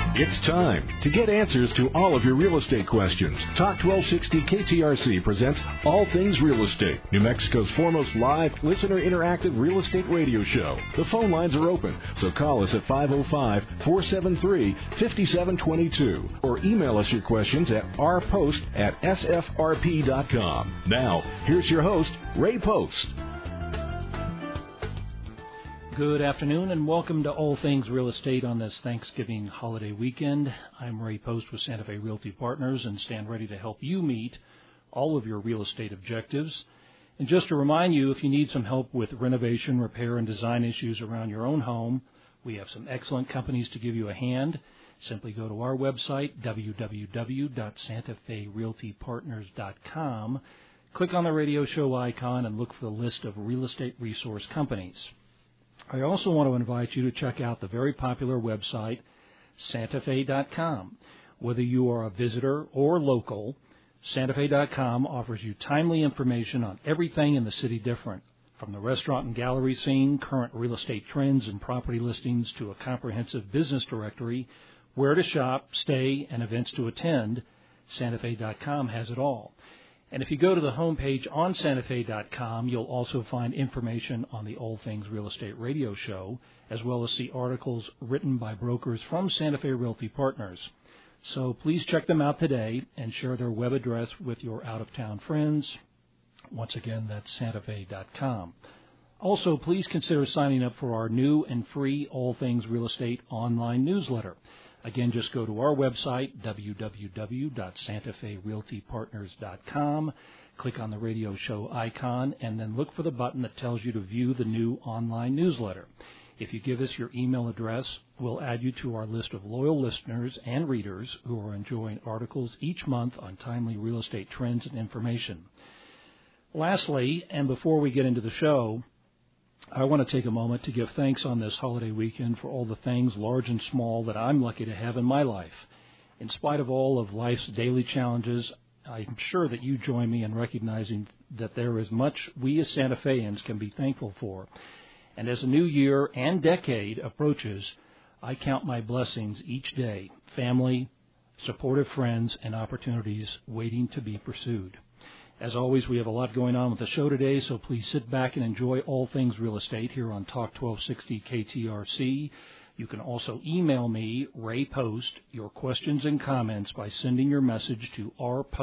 It's time to get answers to all of your real estate questions. Talk 1260 KTRC presents All Things Real Estate, New Mexico's foremost live, listener interactive real estate radio show. The phone lines are open, so call us at 505-473-5722 or email us your questions at rpost@sfrp.com. Now, here's your host, Ray Post. Good afternoon and welcome to All Things Real Estate on this Thanksgiving holiday weekend. I'm Ray Post with Santa Fe Realty Partners and stand ready to help you meet all of your real estate objectives. And just to remind you, if you need some help with renovation, repair, and design issues around your own home, we have some excellent companies to give you a hand. Simply go to our website, www.santaferealtypartners.com, click on the radio show icon, and look for the list of real estate resource companies. I also want to invite you to check out the very popular website, santafe.com. Whether you are a visitor or local, santafe.com offers you timely information on everything in the city different, from the restaurant and gallery scene, current real estate trends and property listings, to a comprehensive business directory, where to shop, stay, and events to attend. santafe.com has it all. And if you go to the homepage on santafe.com, you'll also find information on the All Things Real Estate radio show, as well as see articles written by brokers from Santa Fe Realty Partners. So please check them out today and share their web address with your out-of-town friends. Once again, that's santafe.com. Also, please consider signing up for our new and free All Things Real Estate online newsletter. Again, just go to our website, www.santaferealtypartners.com, click on the radio show icon, and then look for the button that tells you to view the new online newsletter. If you give us your email address, we'll add you to our list of loyal listeners and readers who are enjoying articles each month on timely real estate trends and information. Lastly, and before we get into the show, I want to take a moment to give thanks on this holiday weekend for all the things, large and small, that I'm lucky to have in my life. In spite of all of life's daily challenges, I'm sure that you join me in recognizing that there is much we as Santa Feans can be thankful for. And as a new year and decade approaches, I count my blessings each day: family, supportive friends, and opportunities waiting to be pursued. As always, we have a lot going on with the show today, so please sit back and enjoy All Things Real Estate here on Talk 1260 KTRC. You can also email me, Ray Post, your questions and comments by sending your message to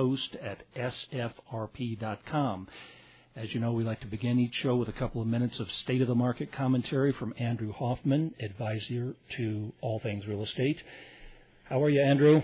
rpost@sfrp.com. As you know, we like to begin each show with a couple of minutes of state-of-the-market commentary from Andrew Hoffman, advisor to All Things Real Estate. How are you, Andrew?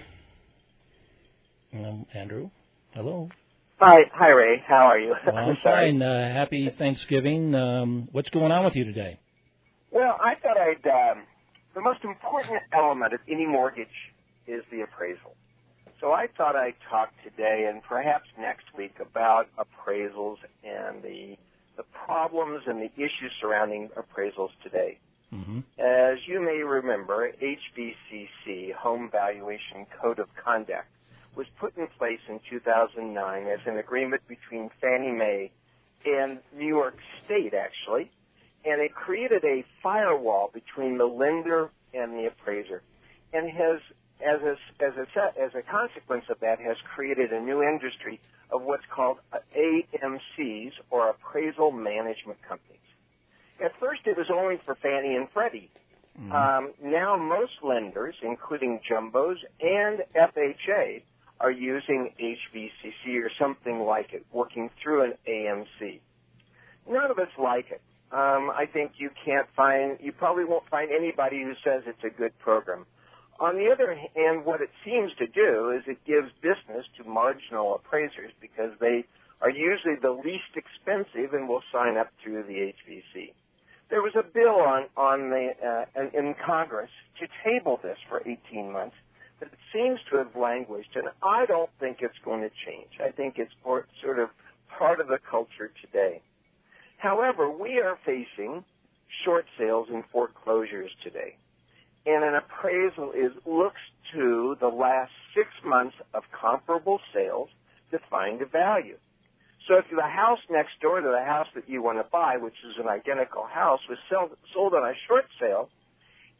Andrew? Hello? Hi, Ray. How are you? Well, I'm fine. Happy Thanksgiving. What's going on with you today? Well, I thought the most important element of any mortgage is the appraisal. So I thought I'd talk today and perhaps next week about appraisals and the problems and the issues surrounding appraisals today. Mm-hmm. As you may remember, HVCC, Home Valuation Code of Conduct, was put in place in 2009 as an agreement between Fannie Mae and New York State, actually, and it created a firewall between the lender and the appraiser, and has, as a consequence of that, has created a new industry of what's called AMCs, or appraisal management companies. At first, it was only for Fannie and Freddie. Mm-hmm. Now, most lenders, including jumbos and FHA, are using HVCC or something like it, working through an AMC. None of us like it. I think you probably won't find anybody who says it's a good program. On the other hand, what it seems to do is it gives business to marginal appraisers because they are usually the least expensive and will sign up through the HVC. There was a bill in Congress to table this for 18 months. But it seems to have languished, and I don't think it's going to change. I think it's sort of part of the culture today. However, we are facing short sales and foreclosures today, and an appraisal looks to the last 6 months of comparable sales to find a value. So if the house next door to the house that you want to buy, which is an identical house, was sold on a short sale,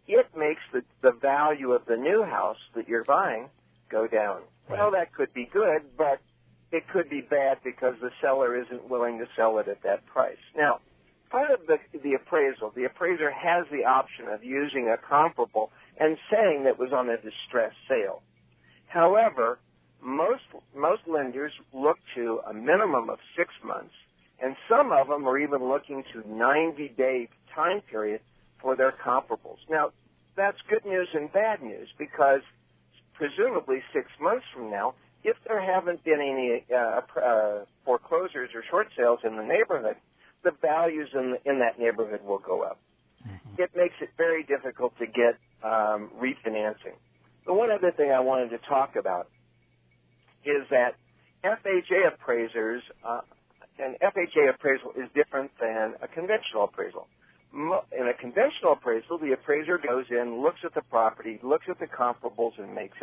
it makes the value of the new house that you're buying go down. Right. Well, that could be good, but it could be bad because the seller isn't willing to sell it at that price. Now, part of the appraisal, the appraiser has the option of using a comparable and saying that it was on a distressed sale. However, most lenders look to a minimum of 6 months, and some of them are even looking to 90-day time period for their comparables. Now, that's good news and bad news because presumably 6 months from now, if there haven't been any foreclosures or short sales in the neighborhood, the values in that neighborhood will go up. Mm-hmm. It makes it very difficult to get refinancing. The one other thing I wanted to talk about is that FHA appraisers, an FHA appraisal is different than a conventional appraisal. In a conventional appraisal, the appraiser goes in, looks at the property, looks at the comparables, and makes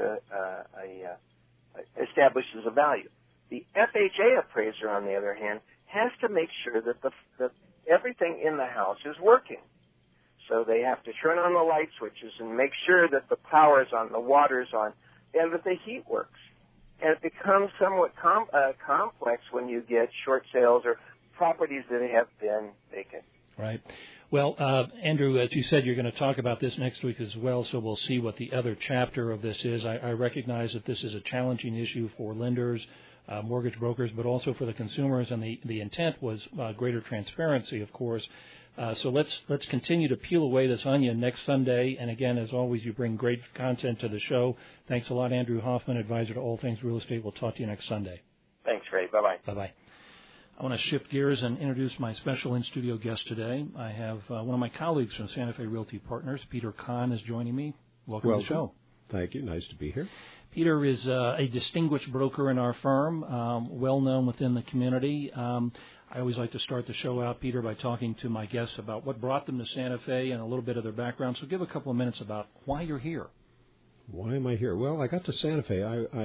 establishes a value. The FHA appraiser, on the other hand, has to make sure that everything in the house is working. So they have to turn on the light switches and make sure that the power is on, the water is on, and that the heat works. And it becomes somewhat complex when you get short sales or properties that have been vacant. Right. Well, Andrew, as you said, you're going to talk about this next week as well, so we'll see what the other chapter of this is. I recognize that this is a challenging issue for lenders, mortgage brokers, but also for the consumers, and the intent was greater transparency, of course. So let's continue to peel away this onion next Sunday. And again, as always, you bring great content to the show. Thanks a lot, Andrew Hoffman, advisor to All Things Real Estate. We'll talk to you next Sunday. Thanks, Ray. Bye-bye. Bye-bye. I want to shift gears and introduce my special in-studio guest today. I have one of my colleagues from Santa Fe Realty Partners, Peter Kahn, is joining me. Welcome to the show. Thank you. Nice to be here. Peter is a distinguished broker in our firm, well-known within the community. I always like to start the show out, Peter, by talking to my guests about what brought them to Santa Fe and a little bit of their background. So give a couple of minutes about why you're here. Why am I here? Well, I got to Santa Fe.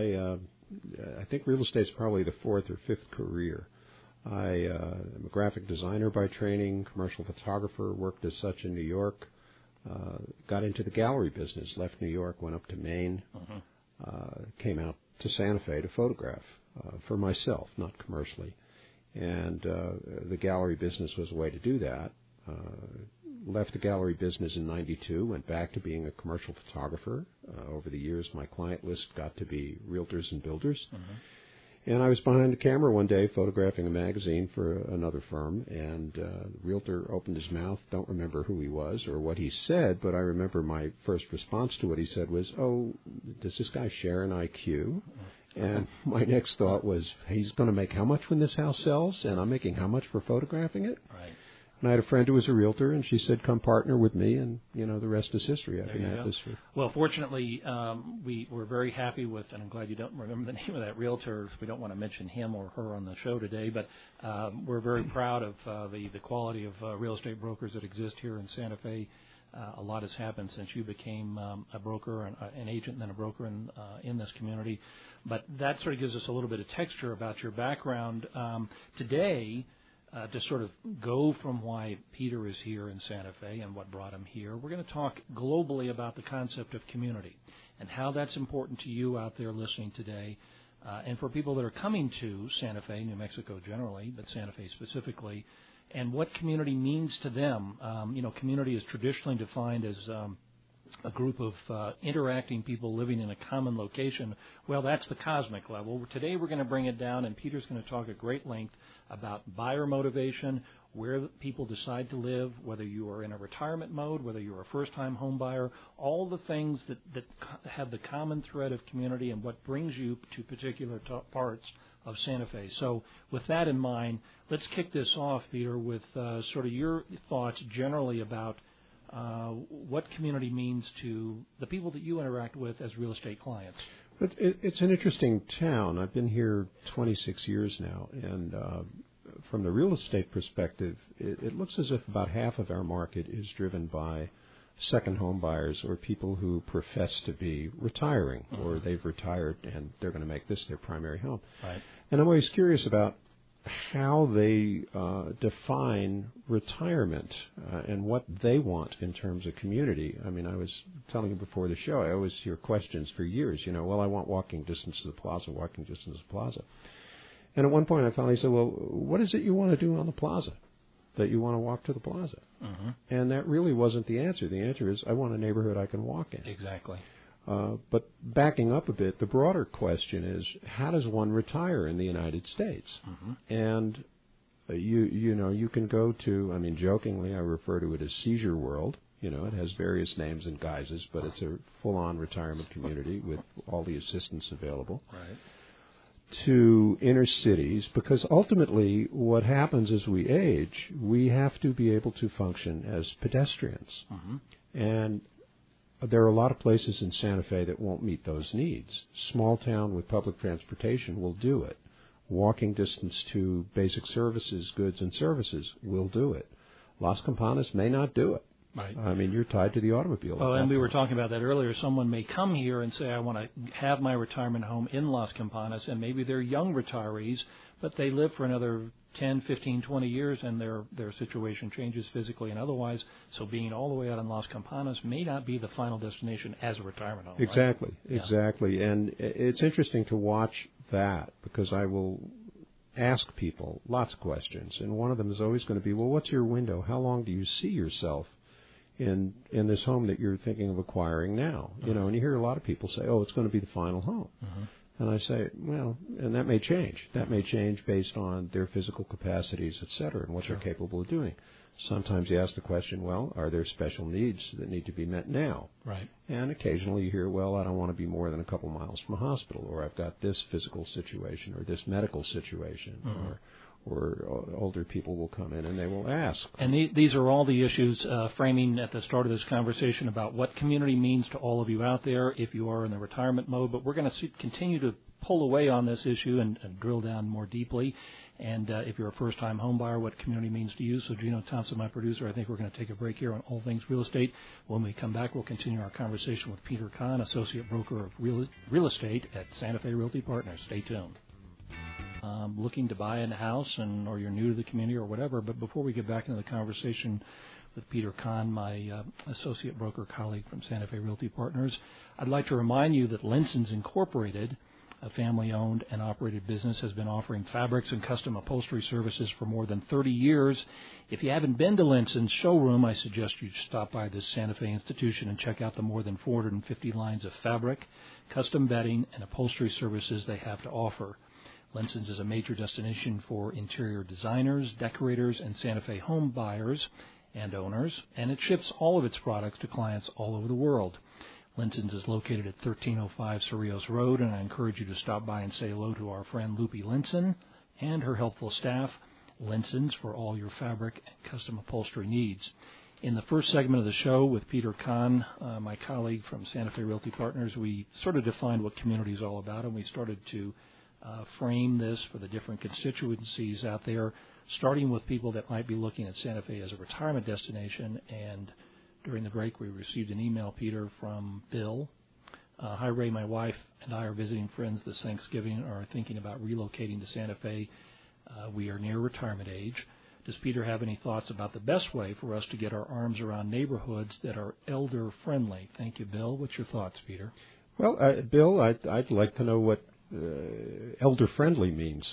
I think real estate's probably the fourth or fifth career. I am a graphic designer by training, commercial photographer, worked as such in New York, got into the gallery business, left New York, went up to Maine, came out to Santa Fe to photograph for myself, not commercially. And the gallery business was a way to do that. Left the gallery business in 92, went back to being a commercial photographer. Over the years, my client list got to be realtors and builders. And I was behind the camera one day photographing a magazine for another firm, and the realtor opened his mouth. Don't remember who he was or what he said, but I remember my first response to what he said was, "Oh, does this guy share an IQ?" And my next thought was, he's going to make how much when this house sells, and I'm making how much for photographing it? Right. And I had a friend who was a realtor, and she said, come partner with me, and, the rest is history. I've been at this for... Well, fortunately, we were very happy with, and I'm glad you don't remember the name of that realtor. We don't want to mention him or her on the show today, but we're very proud of the quality of real estate brokers that exist here in Santa Fe. A lot has happened since you became a broker, an agent, and then a broker in this community. But that sort of gives us a little bit of texture about your background. Today, to sort of go from why Peter is here in Santa Fe and what brought him here, we're going to talk globally about the concept of community and how that's important to you out there listening today. And for people that are coming to Santa Fe, New Mexico generally, but Santa Fe specifically, and what community means to them. Community is traditionally defined as a group of interacting people living in a common location. Well, that's the cosmic level. Today we're going to bring it down, and Peter's going to talk at great length about buyer motivation, where people decide to live, whether you are in a retirement mode, whether you're a first-time home buyer, all the things that have the common thread of community and what brings you to particular parts of Santa Fe. So with that in mind, let's kick this off, Peter, with sort of your thoughts generally about what community means to the people that you interact with as real estate clients. But it's an interesting town. I've been here 26 years now, and from the real estate perspective, it looks as if about half of our market is driven by second home buyers or people who profess to be retiring, or they've retired and they're going to make this their primary home. Right. And I'm always curious about how they define retirement and what they want in terms of community. I mean, I was telling you before the show, I always hear questions for years, well, I want walking distance to the plaza, walking distance to the plaza. And at one point I finally said, well, what is it you want to do on the plaza that you want to walk to the plaza? Mm-hmm. And that really wasn't the answer. The answer is I want a neighborhood I can walk in. Exactly. But backing up a bit, the broader question is, how does one retire in the United States? Mm-hmm. And you can go to, I mean, jokingly, I refer to it as Seizure World. It has various names and guises, but it's a full-on retirement community with all the assistance available. Right. To inner cities, because ultimately what happens as we age, we have to be able to function as pedestrians. Mm-hmm. And there are a lot of places in Santa Fe that won't meet those needs. Small town with public transportation will do it. Walking distance to basic services, goods and services will do it. Las Campanas may not do it. Right. I mean, you're tied to the automobile. Oh, and we were talking about that earlier. Someone may come here and say, I want to have my retirement home in Las Campanas, and maybe they're young retirees, but they live for another 10, 15, 20 years, and their situation changes physically and otherwise. So being all the way out in Las Campanas may not be the final destination as a retirement home. Exactly, right? exactly. Yeah. And it's interesting to watch that, because I will ask people lots of questions, and one of them is always going to be, well, what's your window? How long do you see yourself in this home that you're thinking of acquiring now? Mm-hmm. And you hear a lot of people say, oh, it's going to be the final home. Mm-hmm. And I say, well, and that may change. That may change based on their physical capacities, et cetera, and what Sure. they're capable of doing. Sometimes you ask the question, well, are there special needs that need to be met now? Right. And occasionally you hear, well, I don't want to be more than a couple miles from a hospital, or I've got this physical situation or this medical situation, mm-hmm. or older people will come in and they will ask. And these are all the issues framing at the start of this conversation about what community means to all of you out there if you are in the retirement mode. But we're going to continue to pull away on this issue and drill down more deeply. And if you're a first-time home buyer, what community means to you. So Gino Thompson, my producer, I think we're going to take a break here on All Things Real Estate. When we come back, we'll continue our conversation with Peter Kahn, Associate Broker of Real Estate at Santa Fe Realty Partners. Stay tuned. Looking to buy a house, or you're new to the community or whatever, but before we get back into the conversation with Peter Kahn, my associate broker colleague from Santa Fe Realty Partners, I'd like to remind you that Linson's Incorporated, a family-owned and operated business, has been offering fabrics and custom upholstery services for more than 30 years. If you haven't been to Linson's showroom, I suggest you stop by this Santa Fe institution and check out the more than 450 lines of fabric, custom bedding, and upholstery services they have to offer. Linson's is a major destination for interior designers, decorators, and Santa Fe home buyers and owners, and it ships all of its products to clients all over the world. Linson's is located at 1305 Cerrillos Road, and I encourage you to stop by and say hello to our friend Lupe Linson and her helpful staff. Linson's for all your fabric and custom upholstery needs. In the first segment of the show with Peter Kahn, my colleague from Santa Fe Realty Partners, we sort of defined what community is all about, and we started to frame this for the different constituencies out there, starting with people that might be looking at Santa Fe as a retirement destination. And during the break, we received an email, Peter, from Bill. Hi, Ray. My wife and I are visiting friends this Thanksgiving and are thinking about relocating to Santa Fe. We are near retirement age. Does Peter have any thoughts about the best way for us to get our arms around neighborhoods that are elder-friendly? Thank you, Bill. What's your thoughts, Peter? Well, Bill, I'd like to know what elder-friendly means.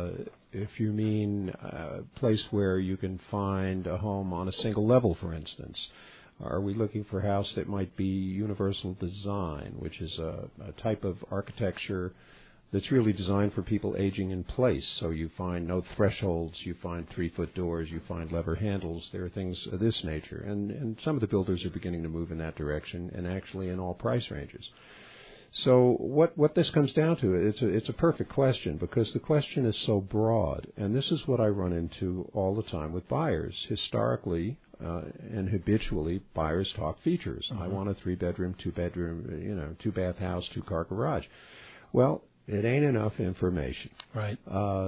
If you mean a place where you can find a home on a single level, for instance, are we looking for a house that might be universal design, which is a type of architecture that's really designed for people aging in place? So you find no thresholds, you find 3-foot doors, you find lever handles. There are things of this nature. And some of the builders are beginning to move in that direction, and actually in all price ranges. So what this comes down to, it's a perfect question, because the question is so broad, and this is what I run into all the time with buyers. Historically and habitually, buyers talk features. Mm-hmm. I want a 3-bedroom, 2-bedroom, 2-bath house, 2-car garage. Well, it ain't enough information. Right.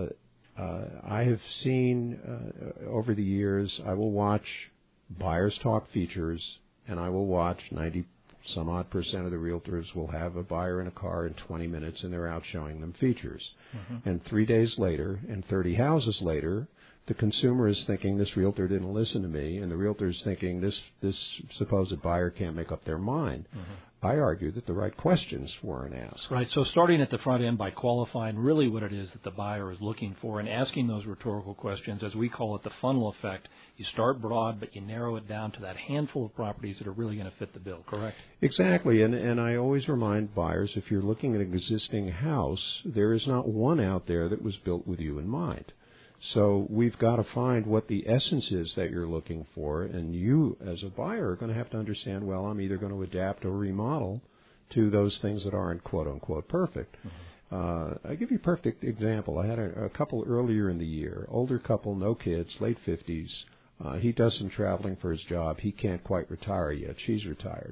I have seen over the years, I will watch buyers talk features, and I will watch 90% some odd percent of the realtors will have a buyer in a car in 20 minutes and they're out showing them features. And 3 days later and 30 houses later, the consumer is thinking this realtor didn't listen to me, and the realtor is thinking this supposed buyer can't make up their mind. I argue that the right questions weren't asked. Right. So starting at the front end by qualifying really what it is that the buyer is looking for and asking those rhetorical questions, as we call it, the funnel effect. You start broad, but you narrow it down to that handful of properties that are really going to fit the bill, correct? Exactly. And I always remind buyers, if you're looking at an existing house, there is not one out there that was built with you in mind. So we've got to find what the essence is that you're looking for, and you, as a buyer, are going to have to understand, well, I'm either going to adapt or remodel to those things that aren't quote-unquote perfect. I'll give you a perfect example. I had a couple earlier in the year, older couple, no kids, late 50s. He does some traveling for his job. He can't quite retire yet. She's retired.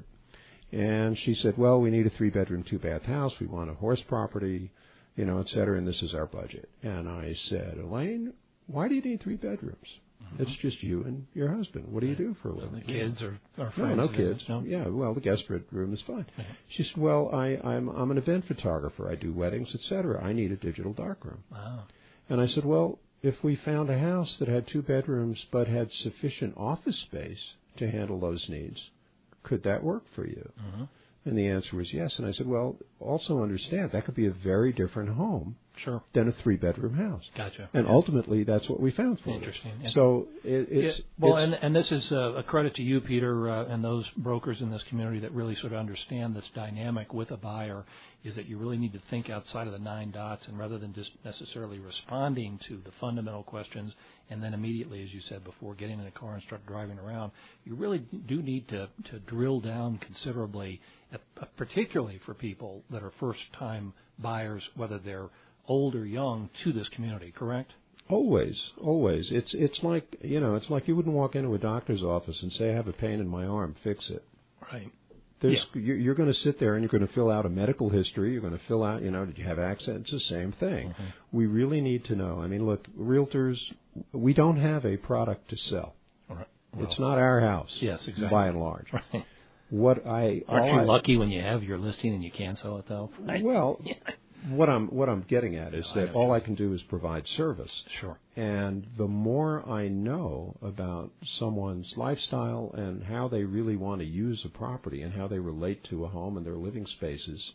And she said, well, we need a 3-bedroom, 2-bath house. We want a horse property, et cetera, and this is our budget. And I said, Elaine, why do you need 3 bedrooms? It's just you and your husband. What do you do for a living? The kids are friends? No kids. No? Yeah, well, the guest bedroom is fine. She said, well, I'm an event photographer. I do weddings, et cetera. I need a digital darkroom. Wow. And I said, well, if we found a house that had 2 bedrooms but had sufficient office space to handle those needs, could that work for you? And the answer was yes. And I said, well, also understand that could be a very different home than a 3-bedroom house. Gotcha. And ultimately, that's what we found for Interesting. it. So it's... And this is a credit to you, Peter, and those brokers in this community that really sort of understand this dynamic with a buyer, is that you really need to think outside of the 9 dots, and rather than just necessarily responding to the fundamental questions and then immediately, as you said before, getting in a car and start driving around, you really do need to drill down considerably, particularly for people that are first-time buyers, whether they're old or young, to this community, correct? Always. It's like, it's like you wouldn't walk into a doctor's office and say, I have a pain in my arm, fix it. Right. You're going to sit there and you're going to fill out a medical history. You're going to fill out, did you have accidents? It's the same thing. We really need to know. I mean, look, realtors, we don't have a product to sell. Right. Well, it's not our house. Yes, exactly. By and large. Right. Aren't you lucky when you have your listing and you can sell it though? Right? Well, what I'm getting at is that all I can do is provide service. Sure. And the more I know about someone's lifestyle and how they really want to use a property and how they relate to a home and their living spaces,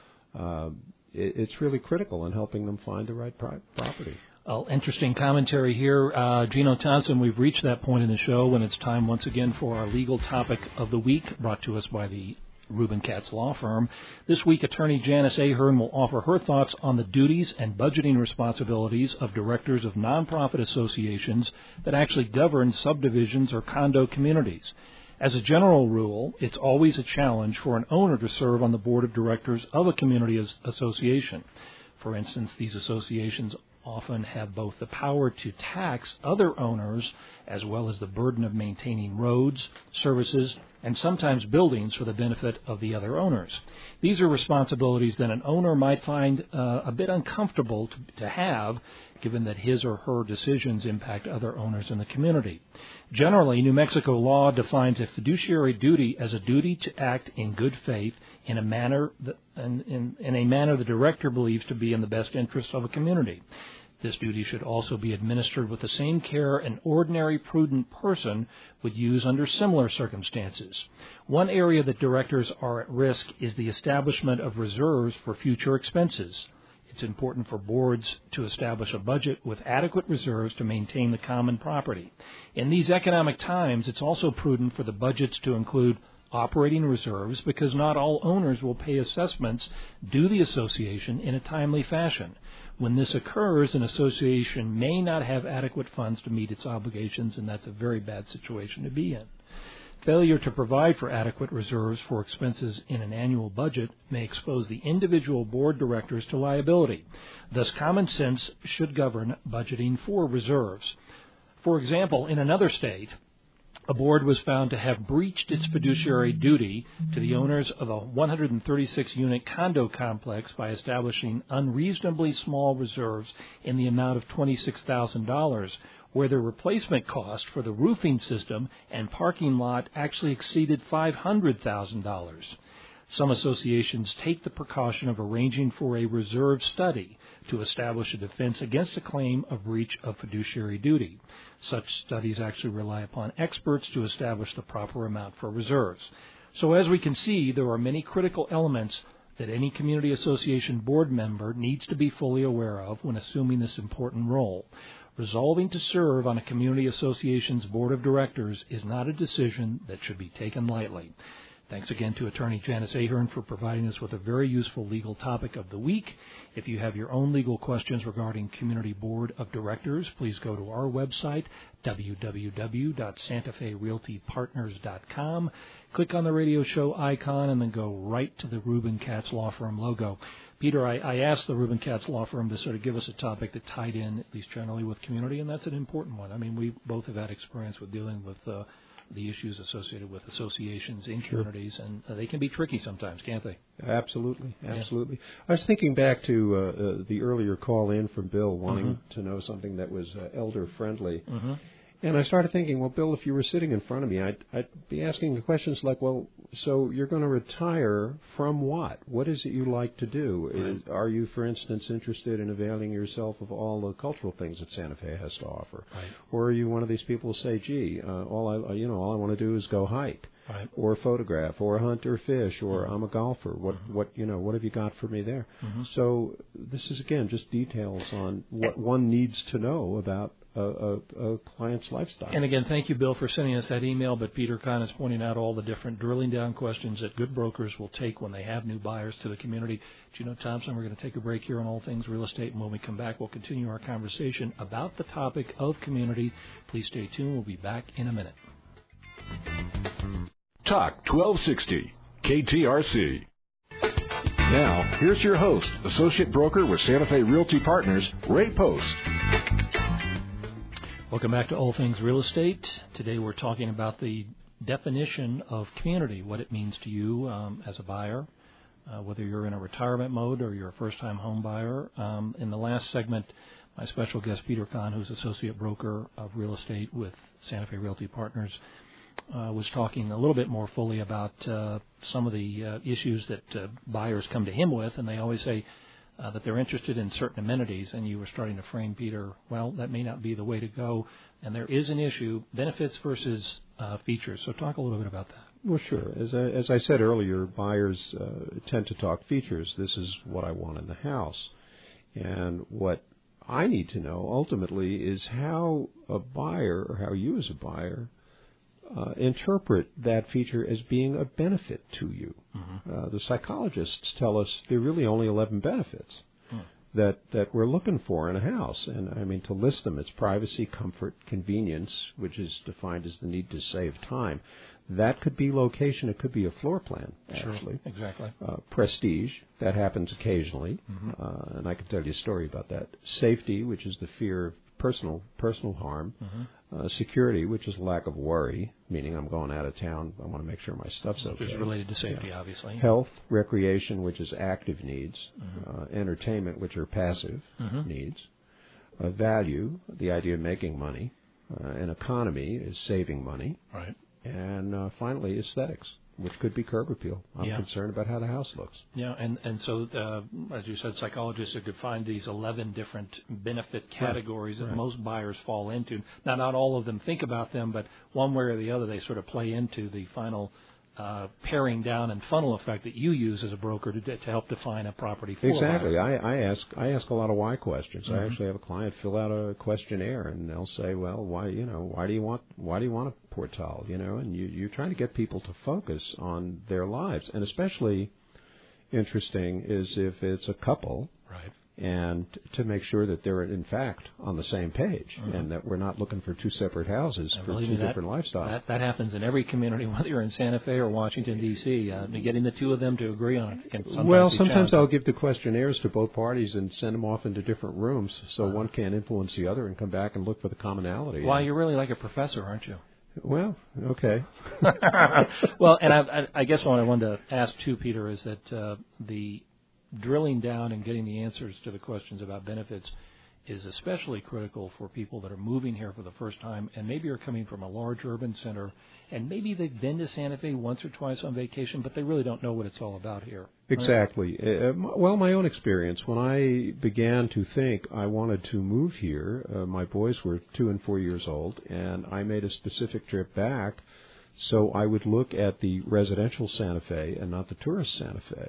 it's really critical in helping them find the right property. Well, interesting commentary here. Gino Thompson, we've reached that point in the show when it's time once again for our legal topic of the week, brought to us by the Rubin Katz Law Firm. This week, attorney Janice Ahern will offer her thoughts on the duties and budgeting responsibilities of directors of nonprofit associations that actually govern subdivisions or condo communities. As a general rule, it's always a challenge for an owner to serve on the board of directors of a community association. For instance, these associations often have both the power to tax other owners as well as the burden of maintaining roads, services, and sometimes buildings for the benefit of the other owners. These are responsibilities that an owner might find a bit uncomfortable to have, given that his or her decisions impact other owners in the community. Generally, New Mexico law defines a fiduciary duty as a duty to act in good faith in a manner the director believes to be in the best interest of a community. This duty should also be administered with the same care an ordinary prudent person would use under similar circumstances. One area that directors are at risk is the establishment of reserves for future expenses. It's important for boards to establish a budget with adequate reserves to maintain the common property. In these economic times, it's also prudent for the budgets to include operating reserves because not all owners will pay assessments due the association in a timely fashion. When this occurs, an association may not have adequate funds to meet its obligations, and that's a very bad situation to be in. Failure to provide for adequate reserves for expenses in an annual budget may expose the individual board directors to liability. Thus, common sense should govern budgeting for reserves. For example, in another state, a board was found to have breached its fiduciary duty to the owners of a 136-unit condo complex by establishing unreasonably small reserves in the amount of $26,000, where the replacement cost for the roofing system and parking lot actually exceeded $500,000. Some associations take the precaution of arranging for a reserve study to establish a defense against a claim of breach of fiduciary duty. Such studies actually rely upon experts to establish the proper amount for reserves. So as we can see, there are many critical elements that any community association board member needs to be fully aware of when assuming this important role. Resolving to serve on a community association's board of directors is not a decision that should be taken lightly. Thanks again to Attorney Janice Ahern for providing us with a very useful legal topic of the week. If you have your own legal questions regarding Community Board of Directors, please go to our website, www.santaferealtypartners.com. Click on the radio show icon and then go right to the Rubin Katz Law Firm logo. Peter, I asked the Rubin Katz Law Firm to sort of give us a topic that tied in, at least generally, with community, and that's an important one. I mean, we both have had experience with dealing with the issues associated with associations in communities, and they can be tricky sometimes, can't they? Absolutely. I was thinking back to the earlier call in from Bill wanting to know something that was elder-friendly. And I started thinking, well, Bill, if you were sitting in front of me, I'd be asking questions like, well, so you're going to retire from what? What is it you like to do? Right. Are you, for instance, interested in availing yourself of all the cultural things that Santa Fe has to offer? Right. Or are you one of these people who say, gee, all I want to do is go hike, right, or photograph, or hunt or fish, or I'm a golfer. What have you got for me there? So this is again just details on what one needs to know about a client's lifestyle. And again, thank you, Bill, for sending us that email. But Peter Kahn is pointing out all the different drilling down questions that good brokers will take when they have new buyers to the community. Gino Thompson, we're going to take a break here on All Things Real Estate, and when we come back, we'll continue our conversation about the topic of community. Please stay tuned. We'll be back in a minute. Talk 1260, KTRC. Now, here's your host, Associate Broker with Santa Fe Realty Partners, Ray Post. Welcome back to All Things Real Estate. Today we're talking about the definition of community, what it means to you as a buyer, whether you're in a retirement mode or you're a first-time home buyer. In the last segment, my special guest, Peter Kahn, who's Associate Broker of Real Estate with Santa Fe Realty Partners, was talking a little bit more fully about some of the issues that buyers come to him with, and they always say that they're interested in certain amenities, and you were starting to frame, Peter, well, that may not be the way to go, and there is an issue, benefits versus features. So talk a little bit about that. Well, sure. As I said earlier, buyers tend to talk features. This is what I want in the house. And what I need to know, ultimately, is how a buyer, or how you as a buyer, interpret that feature as being a benefit to you. The psychologists tell us there are really only 11 benefits that we're looking for in a house. And, I mean, to list them, it's privacy, comfort, convenience, which is defined as the need to save time. That could be location. It could be a floor plan, actually. Sure, exactly. Prestige, that happens occasionally, and I can tell you a story about that. Safety, which is the fear of personal harm. Security, which is lack of worry, meaning I'm going out of town, I want to make sure my stuff's okay. Which is related to safety, obviously. Health, recreation, which is active needs. Entertainment, which are passive needs. Value, the idea of making money. And economy is saving money. Right. And finally, aesthetics, which could be curb appeal. I'm concerned about how the house looks. Yeah, and so, as you said, psychologists have defined these 11 different benefit categories that most buyers fall into. Now, not all of them think about them, but one way or the other, they sort of play into the final paring down and funnel effect that you use as a broker to help define a property for exactly. I ask a lot of why questions. I actually have a client fill out a questionnaire, and they'll say, well, why do you want a portal, and you're trying to get people to focus on their lives. And especially interesting is if it's a couple, right, and to make sure that they're in fact on the same page and that we're not looking for two separate houses for two different lifestyles. That happens in every community, whether you're in Santa Fe or Washington, D.C. Getting the two of them to agree on it can sometimes I'll give the questionnaires to both parties and send them off into different rooms so one can't influence the other and come back and look for the commonality. Well, you're really like a professor, aren't you? Well, okay. Well, and I guess what I wanted to ask, too, Peter, is that the drilling down and getting the answers to the questions about benefits is especially critical for people that are moving here for the first time and maybe are coming from a large urban center, and maybe they've been to Santa Fe once or twice on vacation, but they really don't know what it's all about here. Exactly. Well, my own experience, when I began to think I wanted to move here, my boys were 2 and 4 years old, and I made a specific trip back so I would look at the residential Santa Fe and not the tourist Santa Fe.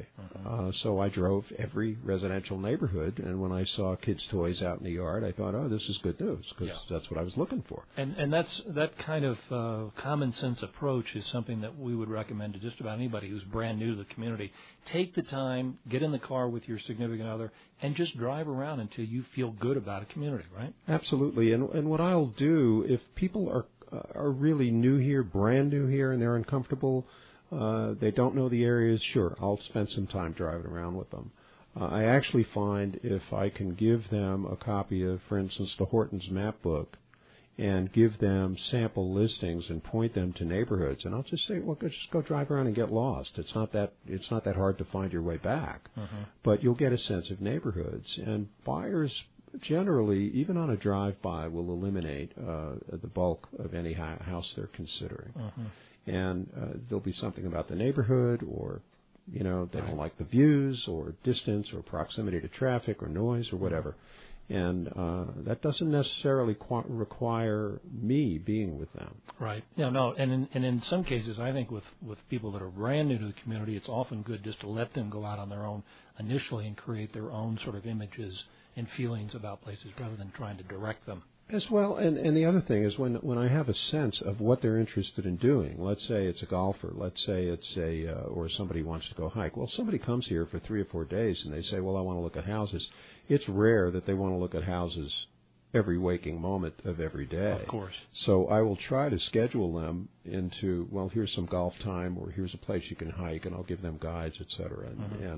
So I drove every residential neighborhood, and when I saw kids' toys out in the yard, I thought, oh, this is good news, because that's what I was looking for. And that kind of common sense approach is something that we would recommend to just about anybody who's brand new to the community. Take the time, get in the car with your significant other, and just drive around until you feel good about a community, right? Absolutely. And what I'll do, if people are really new here, brand new here, and they're uncomfortable, they don't know the areas, sure, I'll spend some time driving around with them. I actually find if I can give them a copy of, for instance, the Horton's map book, and give them sample listings and point them to neighborhoods, and I'll just say, well, just go drive around and get lost. It's not that hard to find your way back, but you'll get a sense of neighborhoods. And buyers generally, even on a drive-by, will eliminate the bulk of any house they're considering. And there'll be something about the neighborhood, or they don't like the views, or distance, or proximity to traffic, or noise, or whatever. And that doesn't necessarily require me being with them. Right. No. And in some cases, I think with people that are brand new to the community, it's often good just to let them go out on their own initially and create their own sort of images and feelings about places rather than trying to direct them. As well, and the other thing is when I have a sense of what they're interested in doing, let's say it's a golfer, let's say it's or somebody wants to go hike. Well, somebody comes here for 3 or 4 days and they say, well, I want to look at houses. It's rare that they want to look at houses every waking moment of every day. Of course. So I will try to schedule them into, well, here's some golf time, or here's a place you can hike, and I'll give them guides, et cetera,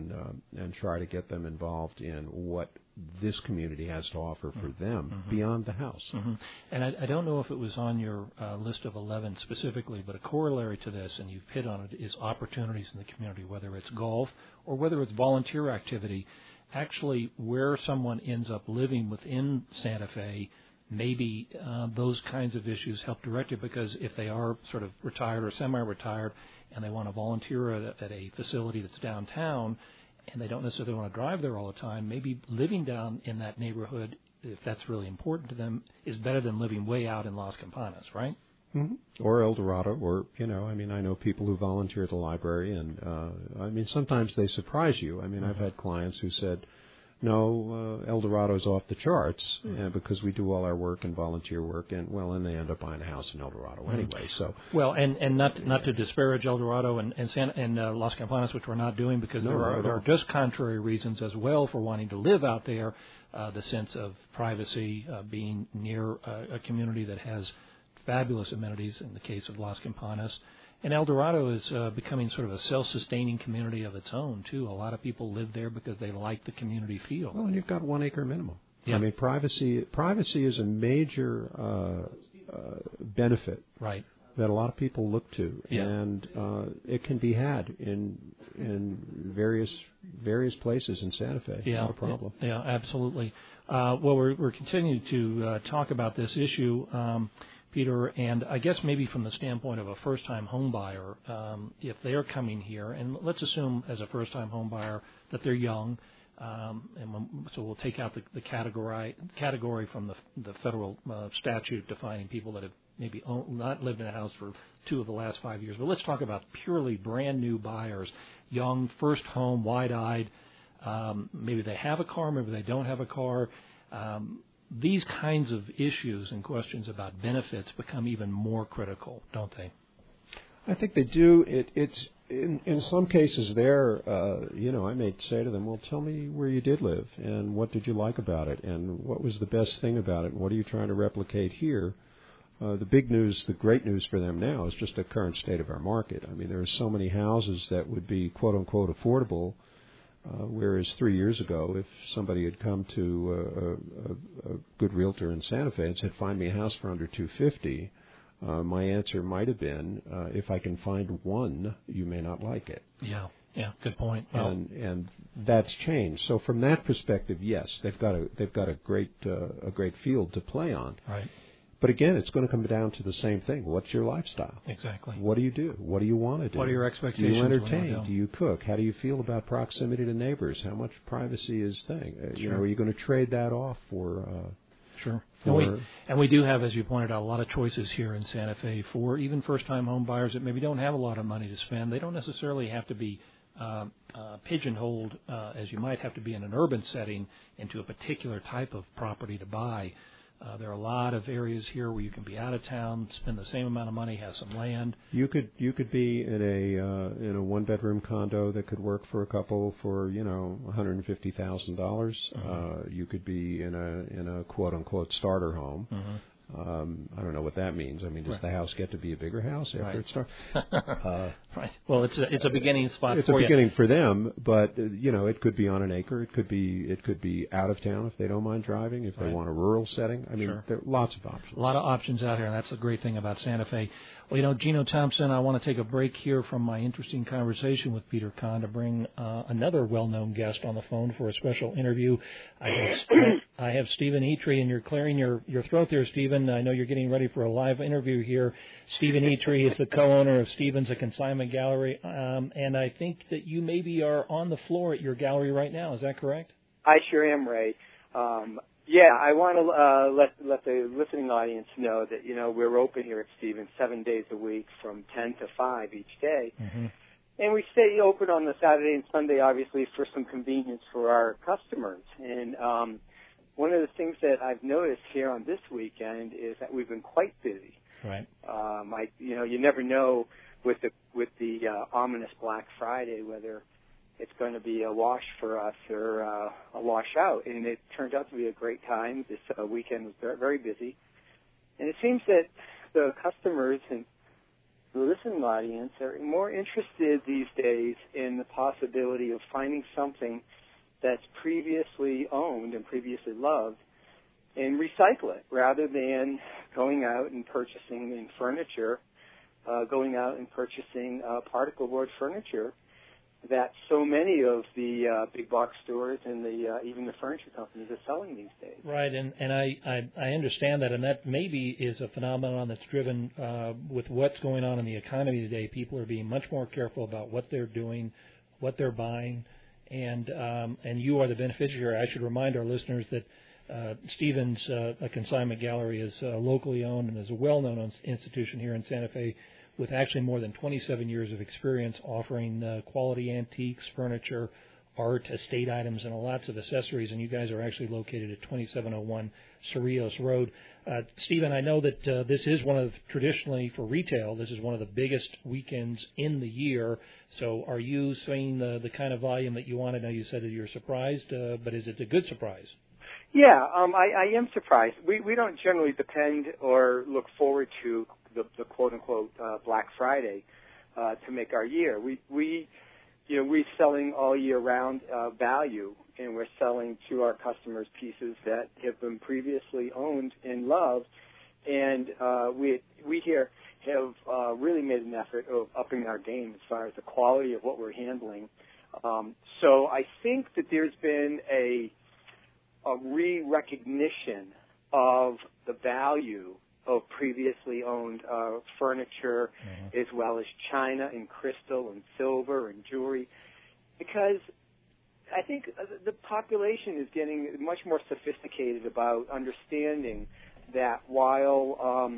and try to get them involved in what this community has to offer for them beyond the house. And I don't know if it was on your list of 11 specifically, but a corollary to this, and you've hit on it, is opportunities in the community, whether it's golf or whether it's volunteer activity. Actually, where someone ends up living within Santa Fe, maybe those kinds of issues help direct it, because if they are sort of retired or semi-retired and they want to volunteer at a facility that's downtown, and they don't necessarily want to drive there all the time, maybe living down in that neighborhood, if that's really important to them, is better than living way out in Las Campanas, right? Or El Dorado, or, I know people who volunteer at the library, and, sometimes they surprise you. I've had clients who said, no, El Dorado's off the charts, because we do all our work and volunteer work, and they end up buying a house in El Dorado anyway. So well, and not to disparage El Dorado and Las Campanas, which we're not doing, because there are just contrary reasons as well for wanting to live out there. The sense of privacy, being near a community that has fabulous amenities in the case of Las Campanas. And El Dorado is becoming sort of a self-sustaining community of its own, too. A lot of people live there because they like the community feel. Well, and you've got 1 acre minimum. Yeah. Privacy is a major benefit that a lot of people look to. Yeah. And it can be had in various places in Santa Fe. Yeah. Not a problem. Yeah, absolutely. Well, we're continuing to talk about this issue, Peter, and I guess maybe from the standpoint of a first-time home buyer, if they're coming here, and let's assume as a first-time home buyer that they're young, so we'll take out the category from the federal statute defining people that have maybe not lived in a house for 2 of the last 5 years. But let's talk about purely brand-new buyers, young, first home, wide-eyed. Maybe they have a car, maybe they don't have a car. These kinds of issues and questions about benefits become even more critical, don't they? I think they do. It's in some cases there, I may say to them, well, tell me where you did live and what did you like about it and what was the best thing about it and what are you trying to replicate here? The big news, the great news for them now is just the current state of our market. There are so many houses that would be quote-unquote affordable, whereas 3 years ago, if somebody had come to a good realtor in Santa Fe and said, find me a house for under $250,000, My answer might have been, if I can find one, you may not like it. Yeah, good point. Well, and that's changed. So from that perspective, yes, they've got a great field to play on. Right. But again, it's going to come down to the same thing. What's your lifestyle? Exactly. What do you do? What do you want to do? What are your expectations? Do you entertain? Do you cook? How do you feel about proximity to neighbors? How much privacy is thing? Sure. Are you going to trade that off for? Sure. And we do have, as you pointed out, a lot of choices here in Santa Fe for even first-time home buyers that maybe don't have a lot of money to spend. They don't necessarily have to be pigeonholed, as you might have to be in an urban setting, into a particular type of property to buy. There are a lot of areas here where you can be out of town, spend the same amount of money, have some land. You could be in a one-bedroom condo that could work for a couple for $150,000. You could be in a quote-unquote starter home. Mm-hmm. I don't know what that means. I mean, does the house get to be a bigger house after it starts? Right. Well, it's a beginning spot. It's a beginning for them, but it could be on an acre. It could be out of town if they don't mind driving. If they want a rural setting, I mean, there are lots of options. A lot of options out here, and that's the great thing about Santa Fe. Well, Gino Thompson, I want to take a break here from my interesting conversation with Peter Kahn to bring another well-known guest on the phone for a special interview. I have Stephen Eitri, and you're clearing your throat there, Stephen. I know you're getting ready for a live interview here. Stephen Eitri is the co-owner of Stevens, a consignment gallery, and I think that you maybe are on the floor at your gallery right now. Is that correct? I sure am, Ray. I want to let the listening audience know that, we're open here at Stevens 7 days a week from 10 to 5 each day. Mm-hmm. And we stay open on the Saturday and Sunday, obviously, for some convenience for our customers. And one of the things that I've noticed here on this weekend is that we've been quite busy. Right. You never know with the ominous Black Friday whether it's going to be a wash for us or a wash out. And it turned out to be a great time. This weekend was very, very busy. And it seems that the customers and the listening audience are more interested these days in the possibility of finding something that's previously owned and previously loved and recycle it rather than going out and purchasing furniture, going out and purchasing particle board furniture that so many of the big box stores and even the furniture companies are selling these days. Right, and I understand that, and that maybe is a phenomenon that's driven with what's going on in the economy today. People are being much more careful about what they're doing, what they're buying, and you are the beneficiary. I should remind our listeners that Stevens, a consignment gallery, is locally owned and is a well-known institution here in Santa Fe, with actually more than 27 years of experience offering quality antiques, furniture, art, estate items, and lots of accessories. And you guys are actually located at 2701 Cerrillos Road. Stephen, I know that this is traditionally for retail, this is one of the biggest weekends in the year. So are you seeing the kind of volume that you want? I know you said that you're surprised, but is it a good surprise? Yeah, I am surprised. We don't generally depend or look forward to the quote-unquote Black Friday to make our year. We're selling all year round value, and we're selling to our customers pieces that have been previously owned and loved. And we here have really made an effort of upping our game as far as the quality of what we're handling. So I think that there's been a re-recognition of the value of previously owned furniture, as well as china and crystal and silver and jewelry, because I think the population is getting much more sophisticated about understanding that while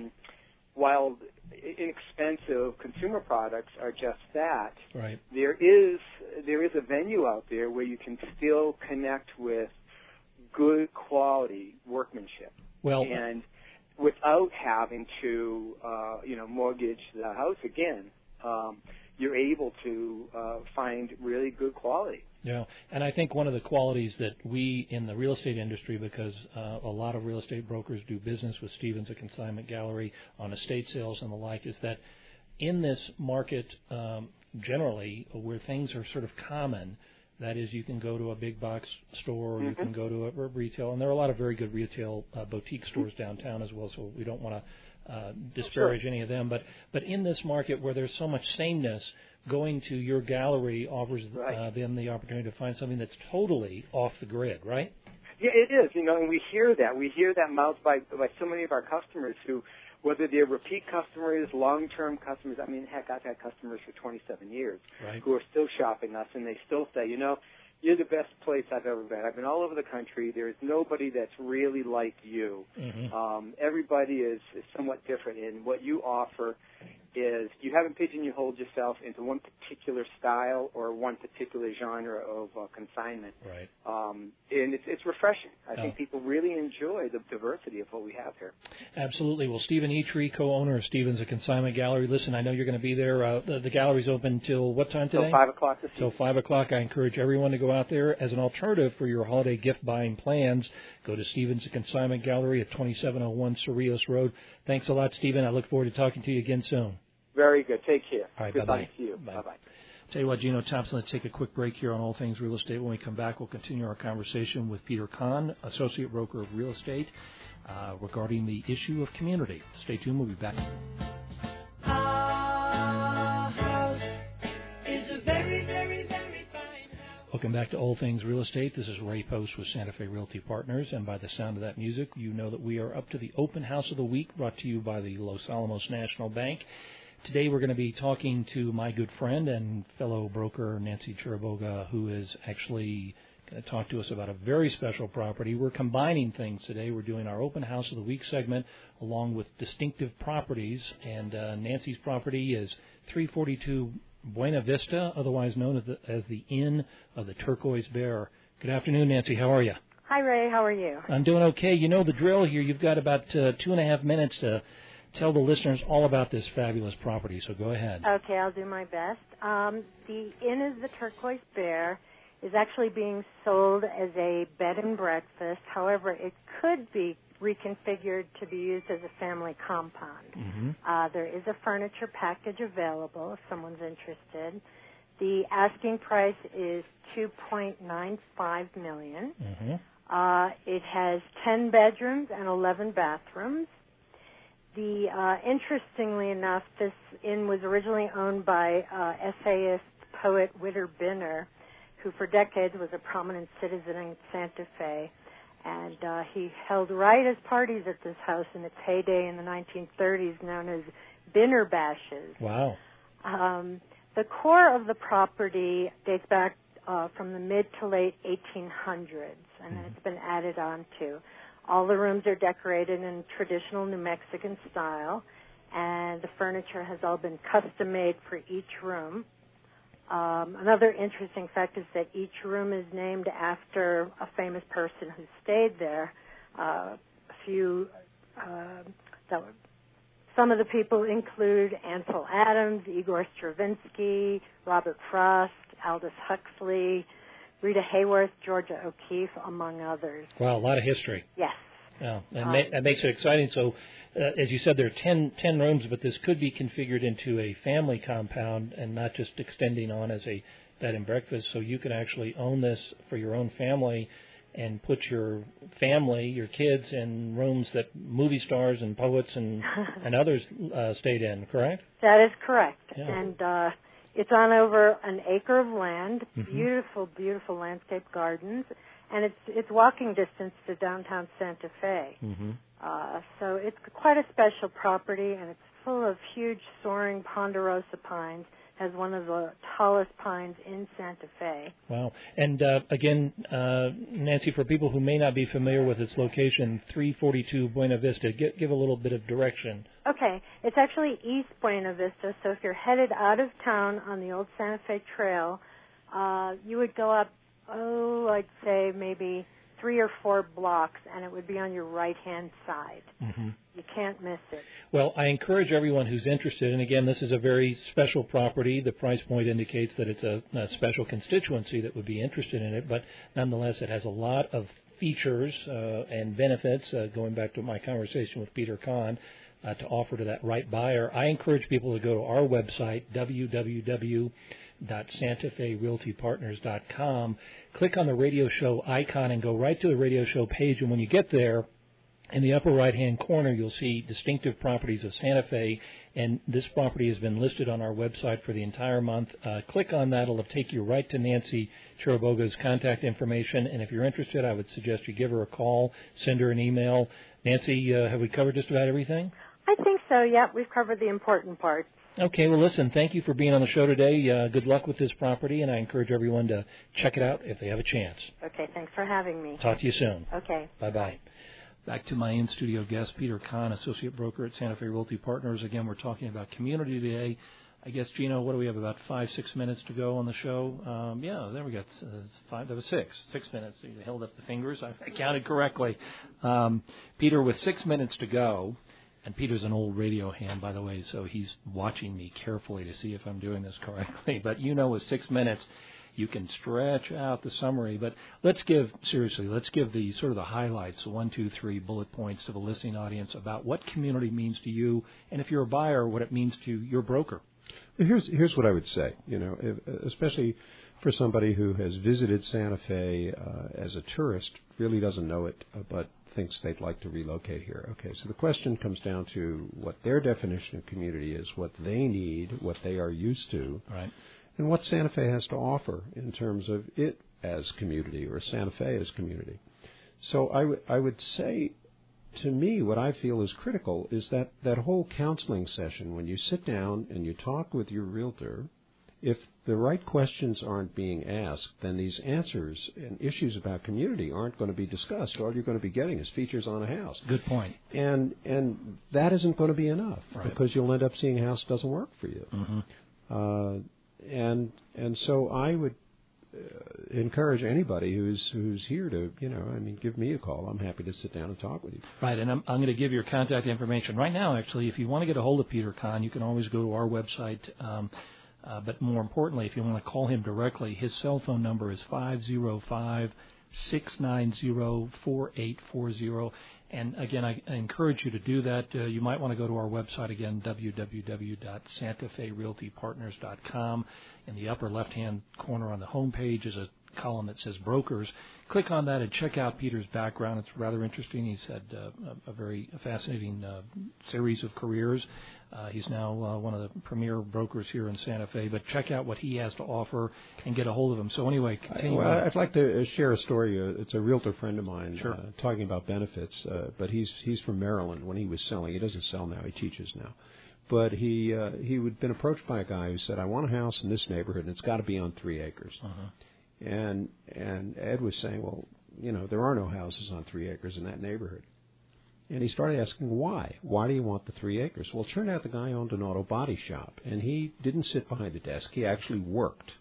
inexpensive consumer products are just that, right, there is a venue out there where you can still connect with good quality workmanship. Well, and without having to, mortgage the house again, you're able to find really good quality. Yeah, and I think one of the qualities that we in the real estate industry, because a lot of real estate brokers do business with Stevens, a consignment gallery, on estate sales and the like, is that in this market, generally, where things are sort of common, that is, you can go to a big box store, or you can go to a retail, and there are a lot of very good retail boutique stores downtown as well, so we don't want to disparage any of them, but in this market where there's so much sameness, going to your gallery offers them the opportunity to find something that's totally off the grid, right? Yeah, it is, and we hear that. We hear that mouthed by so many of our customers who, whether they're repeat customers, long-term customers, I mean, heck, I've had customers for 27 years who are still shopping us, and they still say, you're the best place I've ever been. I've been all over the country. There's nobody that's really like you. Mm-hmm. Everybody is somewhat different, and what you offer is you haven't pigeonholed yourself into one particular style or one particular genre of consignment. Right. And it's refreshing. I think people really enjoy the diversity of what we have here. Absolutely. Well, Stephen Eitri, co-owner of Stephen's A Consignment Gallery. Listen, I know you're going to be there. The gallery's open till what time today? Till 5 o'clock this evening. Till 5 o'clock. I encourage everyone to go out there. As an alternative for your holiday gift buying plans, go to Stephen's A Consignment Gallery at 2701 Cerrillos Road. Thanks a lot, Stephen. I look forward to talking to you again soon. Very good. Take care. All right, Goodbye to you. Bye-bye. Tell you what, Gino Thompson, let's take a quick break here on All Things Real Estate. When we come back, we'll continue our conversation with Peter Kahn, Associate Broker of Real Estate, regarding the issue of community. Stay tuned. We'll be back. Our house is a very, very, very fine house. Welcome back to All Things Real Estate. This is Ray Post with Santa Fe Realty Partners, and by the sound of that music, you know that we are up to the Open House of the Week, brought to you by the Los Alamos National Bank. Today we're going to be talking to my good friend and fellow broker, Nancy Chiriboga, who is actually going to talk to us about a very special property. We're combining things today. We're doing our Open House of the Week segment along with distinctive properties, and Nancy's property is 342 Buena Vista, otherwise known as the Inn of the Turquoise Bear. Good afternoon, Nancy. How are you? Hi, Ray. How are you? I'm doing okay. You know the drill here. You've got about 2.5 minutes to tell the listeners all about this fabulous property, so go ahead. Okay, I'll do my best. The Inn of the Turquoise Bear is actually being sold as a bed and breakfast. However, it could be reconfigured to be used as a family compound. Mm-hmm. There is a furniture package available if someone's interested. The asking price is $2.95 million. Mm-hmm. It has 10 bedrooms and 11 bathrooms. Interestingly enough, this inn was originally owned by essayist, poet Witter Bynner, who for decades was a prominent citizen in Santa Fe. And he held riotous parties at this house in its heyday in the 1930s, known as Bynner Bashes. Wow. The core of the property dates back from the mid to late 1800s, and then it's been added on to. All the rooms are decorated in traditional New Mexican style, and the furniture has all been custom-made for each room. Another interesting fact is that each room is named after a famous person who stayed there. Some of the people include Ansel Adams, Igor Stravinsky, Robert Frost, Aldous Huxley, Rita Hayworth, Georgia O'Keeffe, among others. Wow, a lot of history. Yes. Yeah, and that makes it exciting. So, as you said, there are 10 rooms, but this could be configured into a family compound and not just extending on as a bed and breakfast. So you could actually own this for your own family and put your family, your kids, in rooms that movie stars and poets and others stayed in, correct? That is correct. Yeah. And it's on over an acre of land, beautiful, beautiful landscape gardens, and it's walking distance to downtown Santa Fe. So it's quite a special property, and it's full of huge, soaring ponderosa pines. Has one of the tallest pines in Santa Fe. Wow. And again, Nancy, for people who may not be familiar with its location, 342 Buena Vista, give a little bit of direction. Okay. It's actually East Buena Vista, so if you're headed out of town on the old Santa Fe Trail, you would go up, I'd say maybe 3 or 4 blocks, and it would be on your right-hand side. You can't miss it. Well, I encourage everyone who's interested, and again, this is a very special property. The price point indicates that it's a special constituency that would be interested in it, but nonetheless, it has a lot of features and benefits, going back to my conversation with Peter Kahn, to offer to that right buyer. I encourage people to go to our website, www.santaferealtypartners.com, click on the radio show icon and go right to the radio show page, and when you get there, In the upper right-hand corner, you'll see distinctive properties of Santa Fe, and this property has been listed on our website for the entire month. Click on that. It'll take you right to Nancy Chiriboga's contact information, and if you're interested, I would suggest you give her a call, send her an email. Nancy, have we covered just about everything? I think so, yeah. We've covered the important parts. Okay, well, listen, thank you for being on the show today. Good luck with this property, and I encourage everyone to check it out if they have a chance. Okay, thanks for having me. Talk to you soon. Okay. Bye-bye. Back to my in-studio guest, Peter Kahn, Associate Broker at Santa Fe Realty Partners. Again, we're talking about community today. I guess, Gino, what do we have, about 5-6 minutes to go on the show? Yeah, there we go. 5, that was 6 minutes. You held up the fingers. I counted correctly. Peter, with 6 minutes to go, and Peter's an old radio hand, by the way, so he's watching me carefully to see if I'm doing this correctly. But with 6 minutes, you can stretch out the summary, but let's give the sort of the highlights, 1, 2, 3 bullet points to the listening audience about what community means to you, and if you're a buyer, what it means to your broker. Here's what I would say, especially for somebody who has visited Santa Fe as a tourist, really doesn't know it, but thinks they'd like to relocate here. Okay, so the question comes down to what their definition of community is, what they need, what they are used to. Right. And what Santa Fe has to offer in terms of it as community or Santa Fe as community. So I would say, to me, what I feel is critical is that whole counseling session, when you sit down and you talk with your realtor, if the right questions aren't being asked, then these answers and issues about community aren't going to be discussed. All you're going to be getting is features on a house. Good point. And that isn't going to be enough, right, because you'll end up seeing a house that doesn't work for you. Mm-hmm. And so I would encourage anybody who's here to, give me a call. I'm happy to sit down and talk with you. Right, and I'm going to give your contact information right now, actually. If you want to get a hold of Peter Kahn, you can always go to our website. But more importantly, if you want to call him directly, his cell phone number is 505-690-4840. And, again, I encourage you to do that. You might want to go to our website, again, www.santaferealtypartners.com. In the upper left-hand corner on the home page is a column that says Brokers. Click on that and check out Peter's background. It's rather interesting. He's had a very fascinating series of careers. He's now one of the premier brokers here in Santa Fe. But check out what he has to offer and get a hold of him. So anyway, continue. I'd like to share a story. It's a realtor friend of mine, sure, talking about benefits. But he's from Maryland. When he was selling, he doesn't sell now. He teaches now. But he had been approached by a guy who said, "I want a house in this neighborhood, and it's got to be on 3 acres." Uh-huh. And Ed was saying, "Well, there are no houses on 3 acres in that neighborhood." And he started asking why. Why do you want the 3 acres? Well, it turned out the guy owned an auto body shop, and he didn't sit behind the desk. He actually worked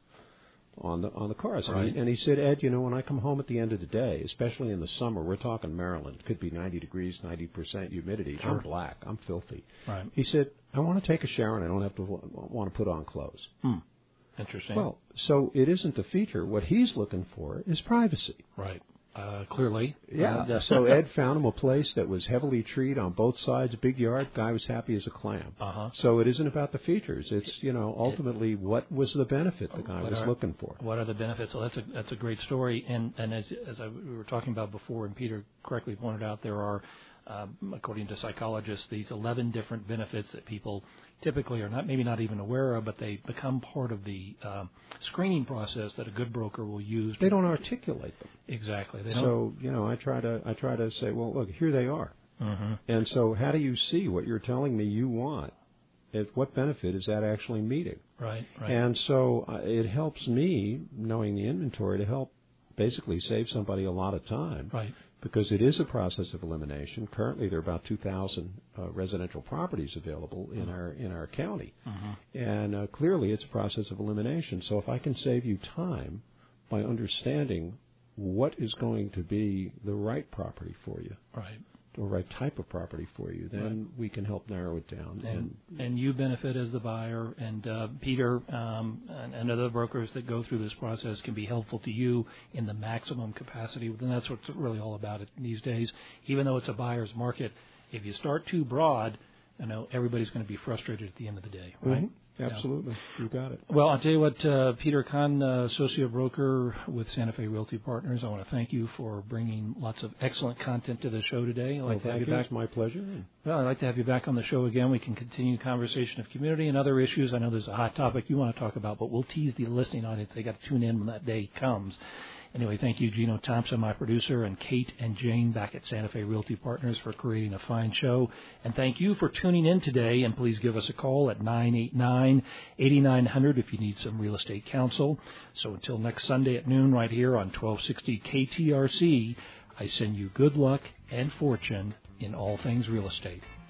on the cars. Right. And he said, "Ed, when I come home at the end of the day, especially in the summer, we're talking Maryland, it could be 90 degrees, 90% humidity. Sure. I'm black. I'm filthy." Right. He said, "I want to take a shower, and I don't have to want to put on clothes." Interesting. Well, so it isn't the feature. What he's looking for is privacy. Right. Clearly. Yeah. So Ed found him a place that was heavily treed on both sides, big yard. Guy was happy as a clam. Uh-huh. So it isn't about the features. It's, ultimately what was the benefit the guy was looking for. What are the benefits? Well, that's a great story. And as we were talking about before, and Peter correctly pointed out, there are, according to psychologists, these 11 different benefits that people typically are maybe not even aware of, but they become part of the screening process that a good broker will use. They don't articulate them. Exactly. They don't. So, I try to say, well, look, here they are. Mm-hmm. And so how do you see what you're telling me you want? What benefit is that actually meeting? Right. And so it helps me, knowing the inventory, to help basically save somebody a lot of time. Right. Because it is a process of elimination. Currently, there are about 2,000 residential properties available in our county, and clearly, it's a process of elimination. So, if I can save you time by understanding what is going to be the right property for you, right, or right type of property for you, then we can help narrow it down. And you benefit as the buyer, and Peter and other brokers that go through this process can be helpful to you in the maximum capacity. And that's what's really all about it these days. Even though it's a buyer's market, if you start too broad, everybody's going to be frustrated at the end of the day, right? Mm-hmm. Absolutely. You got it. Well, I'll tell you what, Peter Kahn, associate broker with Santa Fe Realty Partners, I want to thank you for bringing lots of excellent content to the show today. I'd like to have you back. It's my pleasure. Well, I'd like to have you back on the show again. We can continue the conversation of community and other issues. I know there's a hot topic you want to talk about, but we'll tease the listening audience. They got to tune in when that day comes. Anyway, thank you, Gino Thompson, my producer, and Kate and Jane back at Santa Fe Realty Partners for creating a fine show. And thank you for tuning in today. And please give us a call at 989-8900 if you need some real estate counsel. So until next Sunday at noon right here on 1260 KTRC, I send you good luck and fortune in all things real estate.